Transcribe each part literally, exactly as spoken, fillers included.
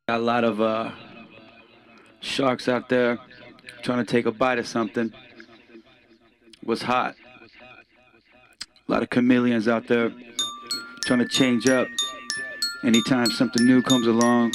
Got a lot of uh, sharks out there trying to take a bite of something. What's hot? A lot of chameleons out there trying to change up. Anytime something new comes along,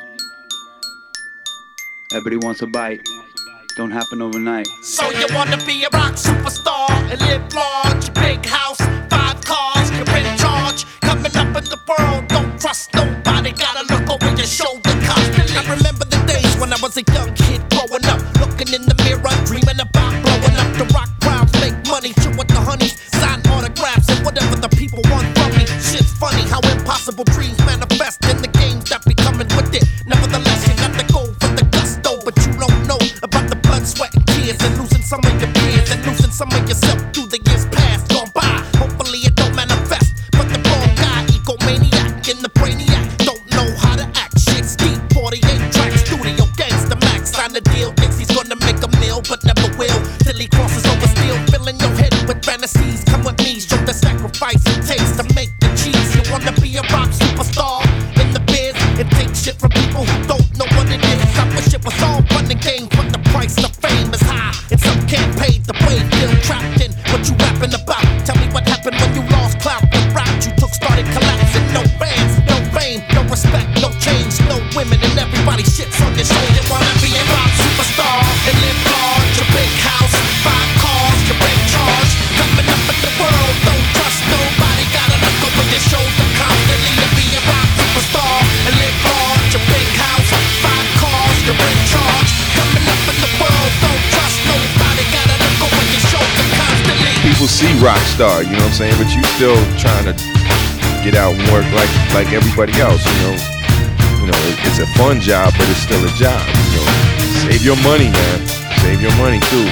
everybody wants a bite. Don't happen overnight. So you wanna be a rock superstar and live large, big house, five cars, you're in charge. Coming up in the world, don't trust nobody, gotta look over your shoulder constantly. I remember the days when I was a young kid growing up, looking in the mirror, dreaming about blowing up. The rock crowds make money, chill with the honeys, sign autographs and whatever the people want from me. Shit's funny how impossible dreams manifest in the games that be coming with it. Nevertheless, you got to go for the gusto, but you don't know about the blood, sweat, and tears, and losing some of your peers, and losing some of yourself through the years past gone by. Hopefully it don't manifest, but the wrong guy, egomaniac in the brainiac, don't know how to act. Shit's deep, forty-eight tracks, studio gangsta max, sign the deal, thinks he's gonna make a meal, but never will, till he crosses over steel, filling your head with fantasies. Come with me, show the sacrifice it takes to make the cheese. You wanna be a rock superstar in the biz, and take shit from people who don't know what it is. I wish it was all fun and games, but the price of fame is high, and some can't pay the way. Feel trapped in what you rapping about. Tell me what happened when you lost clout. The route you took started collapsing. No fans, no fame, no respect, no change, no women, and everybody shits on your show. You wanna be a rock superstar and live large, a big house, five cars, you're in charge. Coming up in the world, don't trust nobody, gotta look over your shoulder constantly. To be a rock superstar and live large, a big house, five cars, you're in charge. Coming up in the world, don't trust nobody, gotta look over your shoulder constantly. People see rock star, you know what I'm saying, but you still trying to get out and work like like everybody else, you know. You know, it, it's a fun job, but it's still a job. You know, save your money, man. Save your money too.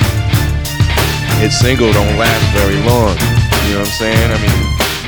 Hit single don't last very long. You know what I'm saying? I mean,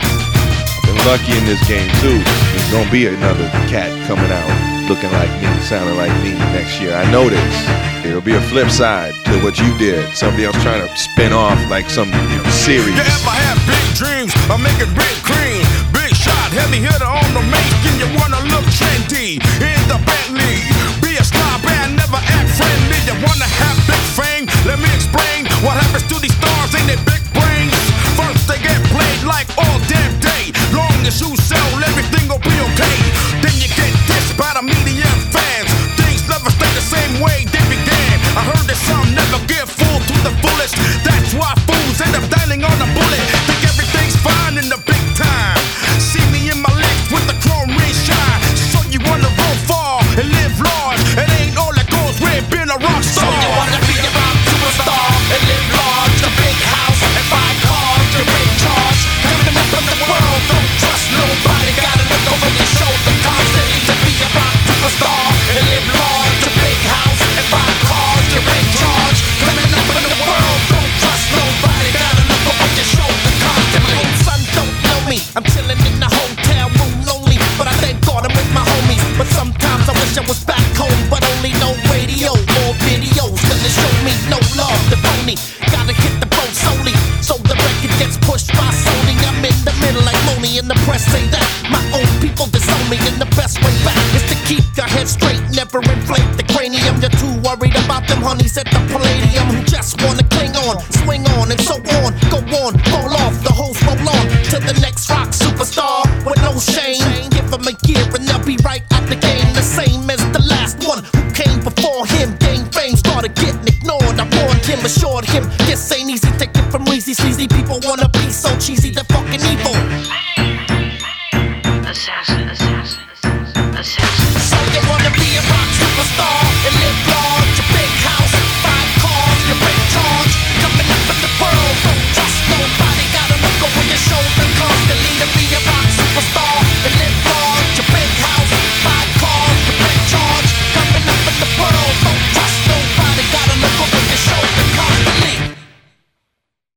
I've been lucky in this game too. There's gonna be another cat coming out looking like me, sounding like me next year. I know this. There'll be a flip side to what you did. Somebody else trying to spin off like some, you know, series. You ever have big dreams or make it big cream? Big shot, heavy hitter on the make, and you wanna look trendy in the Bentley. Be a star band, never act friendly. You wanna have big fame? Let me explain what happens to these stars in their big brains. First they get played like all damn day. Long as you sell, everything will be okay. Then you get dissed by the media and fans. Things never stay the same way they began. I heard that some never get fooled to the fullest. That's why fools end up dining on a bullet. Think everything's fine in the big time. See me in my legs with the chrome ring shine. So you wanna roll far and live large. It ain't all that goes with being a rock star. So you wanna be a rock superstar and live large, a big house and five cars, you're in charge. Coming up in the world, don't trust nobody, gotta look over your shoulder constantly. To be a rock superstar and live large, a big house and five cars, you're in charge. Coming up in the world, don't trust nobody, gotta look over your shoulder constantly. Son, don't know me, I'm chilling in the hotel room lonely, but I thank God I'm with my homies. But sometimes I wish I was back home, but only no radio or videos gonna show me no love, the phony. Gotta hit the boat solely, so the record gets pushed by Sony. I'm in the middle like Moni, and the press say that my own people disown me, and the best way back is to keep your head straight, never inflate the cranium. You're too worried about them honeys at the Palladium who just wanna cling on, swing on, and so on. Go on, roll off, the hoes roll on to the next rock superstar with no shame. Give them a year and they'll be right out the game, the same as the last one who came before him. Gained fame, started getting ignored. I warned him, assured him this ain't easy. Take it from easy, sleazy people wanna be so cheesy, they're fucking evil.